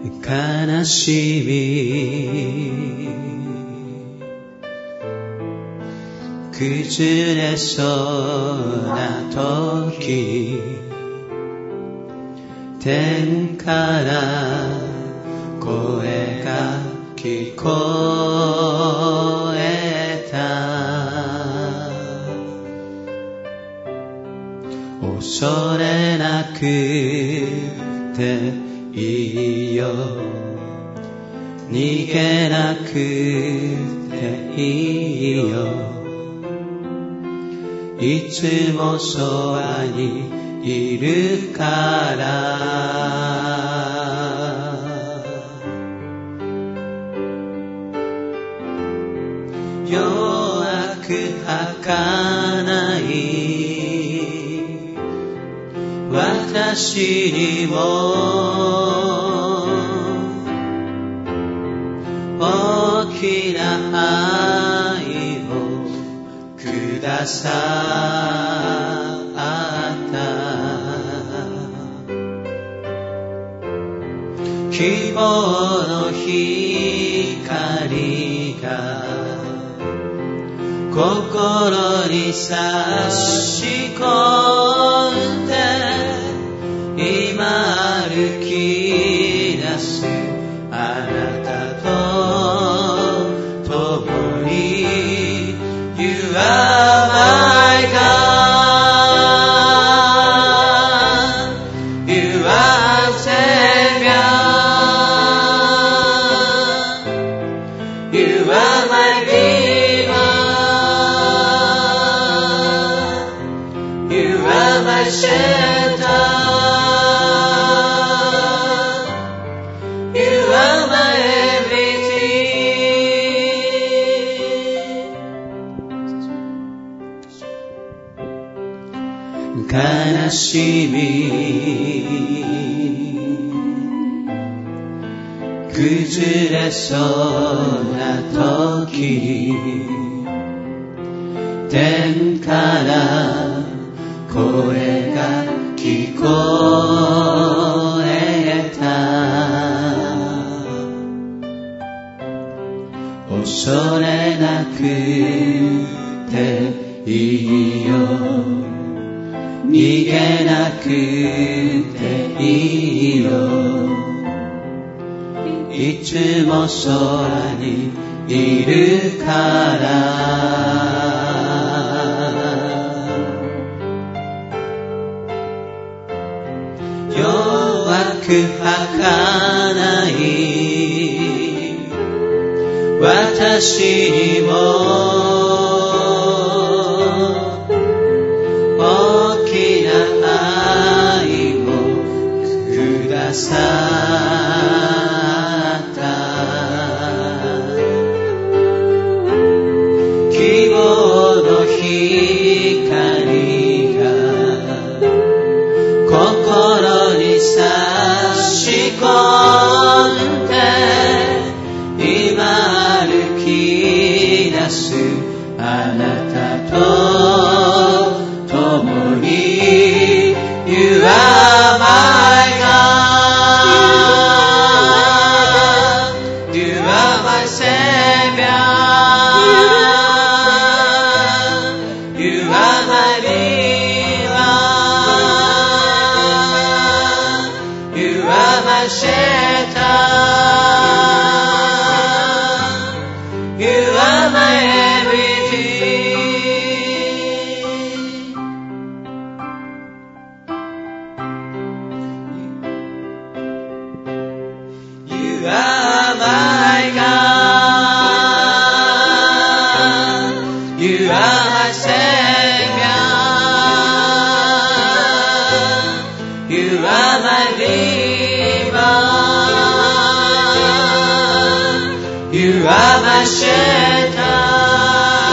悲しみ崩れそうな時天から声が聞こえた恐れなくていいよ逃げなくていいよいつもそばにいるから弱く儚い私にも大きな愛をくださった希望の光が心に差し込んで今歩き出すあなたと共に You are my God You are Savior You are my Redeemer You are my shelter悲しみ崩れそうな時天から声が聞こえた恐れなくていいよ逃げなくていいよいつも空にいるから弱く儚い私にもさった希望の光が心に差し込んで今歩き出すあなたと共に You are my God You are my shelter